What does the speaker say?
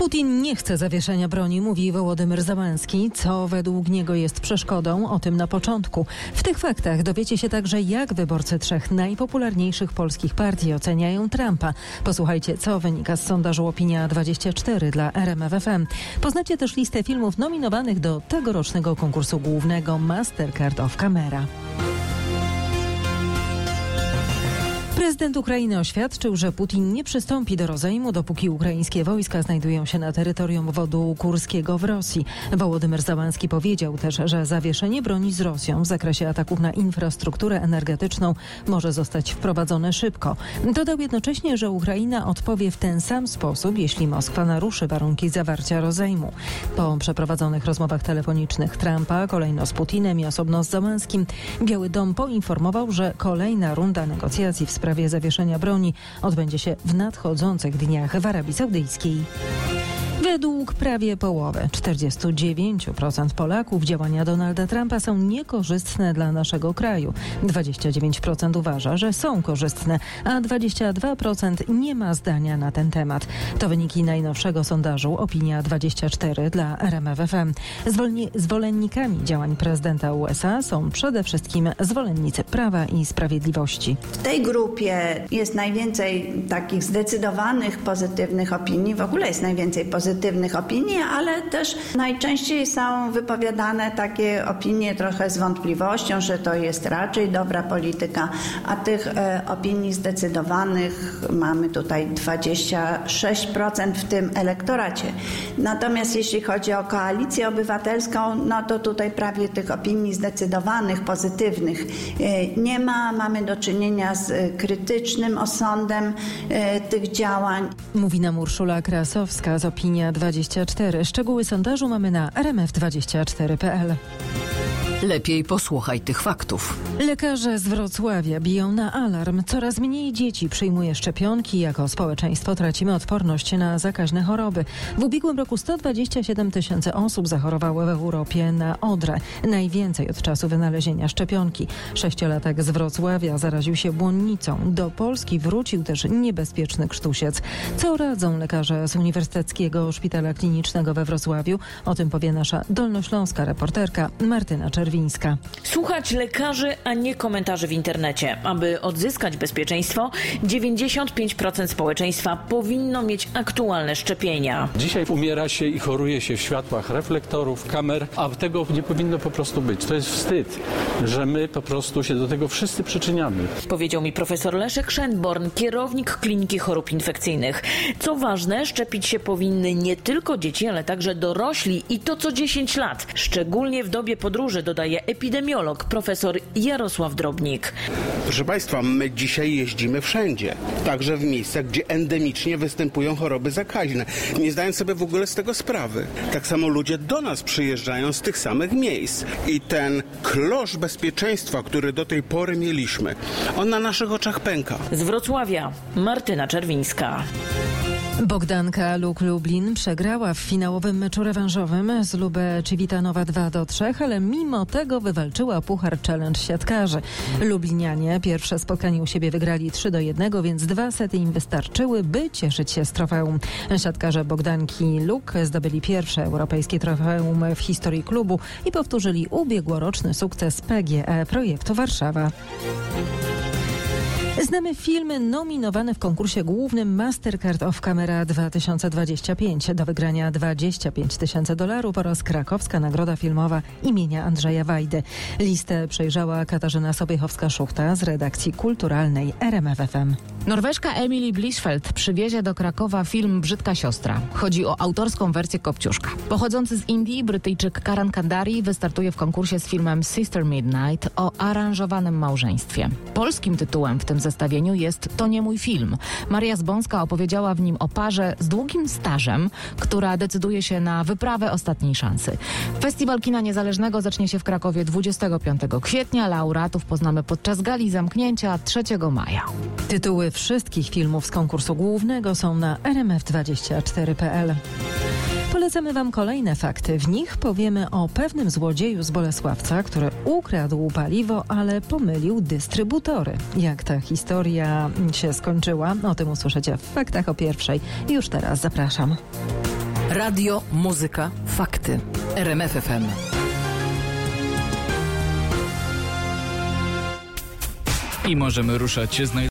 Putin nie chce zawieszenia broni, mówi Wołodymyr Zełenski. Co według niego jest przeszkodą? O tym na początku. W tych faktach dowiecie się także, jak wyborcy trzech najpopularniejszych polskich partii oceniają Trumpa. Posłuchajcie, co wynika z sondażu Opinia24 dla RMF FM. Poznacie też listę filmów nominowanych do tegorocznego konkursu głównego Mastercard of Camera. Prezydent Ukrainy oświadczył, że Putin nie przystąpi do rozejmu, dopóki ukraińskie wojska znajdują się na terytorium obwodu kurskiego w Rosji. Wołodymyr Zełenski powiedział też, że zawieszenie broni z Rosją w zakresie ataków na infrastrukturę energetyczną może zostać wprowadzone szybko. Dodał jednocześnie, że Ukraina odpowie w ten sam sposób, jeśli Moskwa naruszy warunki zawarcia rozejmu. Po przeprowadzonych rozmowach telefonicznych Trumpa, kolejno z Putinem i osobno z Zełenskim, Biały Dom poinformował, że kolejna runda negocjacji w sprawie zawieszenia broni odbędzie się w nadchodzących dniach w Arabii Saudyjskiej. Według prawie połowy, 49% Polaków, działania Donalda Trumpa są niekorzystne dla naszego kraju. 29% uważa, że są korzystne, a 22% nie ma zdania na ten temat. To wyniki najnowszego sondażu Opinia24 dla RMF FM. Zwolennikami działań prezydenta USA są przede wszystkim zwolennicy Prawa i Sprawiedliwości. W tej grupie jest najwięcej takich zdecydowanych pozytywnych opinii. W ogóle jest najwięcej pozytywnych opinii, ale też najczęściej są wypowiadane takie opinie trochę z wątpliwością, że to jest raczej dobra polityka, a tych opinii zdecydowanych mamy tutaj 26% w tym elektoracie. Natomiast jeśli chodzi o Koalicję Obywatelską, no to tutaj prawie tych opinii zdecydowanych, pozytywnych nie ma. Mamy do czynienia z krytycznym osądem tych działań. Mówi nam Urszula Krasowska z Opinia24. Szczegóły sondażu mamy na rmf24.pl. Lepiej posłuchaj tych faktów. Lekarze z Wrocławia biją na alarm. Coraz mniej dzieci przyjmuje szczepionki. Jako społeczeństwo tracimy odporność na zakaźne choroby. W ubiegłym roku 127 000 osób zachorowało w Europie na odrę. Najwięcej od czasu wynalezienia szczepionki. 6-latek z Wrocławia zaraził się błonnicą. Do Polski wrócił też niebezpieczny krztusiec. Co radzą lekarze z Uniwersyteckiego Szpitala Klinicznego we Wrocławiu? O tym powie nasza dolnośląska reporterka Martyna Czerwińska. Słuchać lekarzy, a nie komentarzy w internecie. Aby odzyskać bezpieczeństwo, 95% społeczeństwa powinno mieć aktualne szczepienia. Dzisiaj umiera się i choruje się w światłach reflektorów, kamer, a tego nie powinno po prostu być. To jest wstyd, że my po prostu się do tego wszyscy przyczyniamy. Powiedział mi profesor Leszek Szentborn, kierownik Kliniki Chorób Infekcyjnych. Co ważne, szczepić się powinny nie tylko dzieci, ale także dorośli i to co 10 lat. Szczególnie w dobie podróży, dodaje epidemiolog profesor Jarosław Drobnik. Proszę Państwa, my dzisiaj jeździmy wszędzie, także w miejscach, gdzie endemicznie występują choroby zakaźne, nie zdając sobie w ogóle z tego sprawy. Tak samo ludzie do nas przyjeżdżają z tych samych miejsc i ten klosz bezpieczeństwa, który do tej pory mieliśmy, on na naszych oczach pęka. Z Wrocławia Martyna Czerwińska. Bogdanka Luk Lublin przegrała w finałowym meczu rewanżowym z Lubę Civitanowa 2-3, ale mimo tego wywalczyła Puchar Challenge siatkarzy. Lublinianie pierwsze spotkanie u siebie wygrali 3-1, więc 2 sety im wystarczyły, by cieszyć się z trofeum. Siatkarze Bogdanki Luk zdobyli pierwsze europejskie trofeum w historii klubu i powtórzyli ubiegłoroczny sukces PGE Projektu Warszawa. Znamy filmy nominowane w konkursie głównym Mastercard of Camera 2025. Do wygrania $25 000 oraz krakowska nagroda filmowa imienia Andrzeja Wajdy. Listę przejrzała Katarzyna Sobiechowska-Szuchta z redakcji kulturalnej RMF FM. Norweżka Emily Blischfeld przywiezie do Krakowa film Brzydka siostra. Chodzi o autorską wersję Kopciuszka. Pochodzący z Indii, Brytyjczyk Karan Kandari wystartuje w konkursie z filmem Sister Midnight o aranżowanym małżeństwie. Polskim tytułem w tym zestawieniu jest To nie mój film. Maria Zbąska opowiedziała w nim o parze z długim stażem, która decyduje się na wyprawę ostatniej szansy. Festiwal Kina Niezależnego zacznie się w Krakowie 25 kwietnia. Laureatów poznamy podczas gali zamknięcia 3 maja. Tytuły wszystkich filmów z konkursu głównego są na rmf24.pl. Polecamy Wam kolejne fakty. W nich powiemy o pewnym złodzieju z Bolesławca, który ukradł paliwo, ale pomylił dystrybutory. Jak ta historia się skończyła, o tym usłyszycie w faktach o 1:00. Już teraz zapraszam. Radio, muzyka, fakty. RMF FM. I możemy ruszać z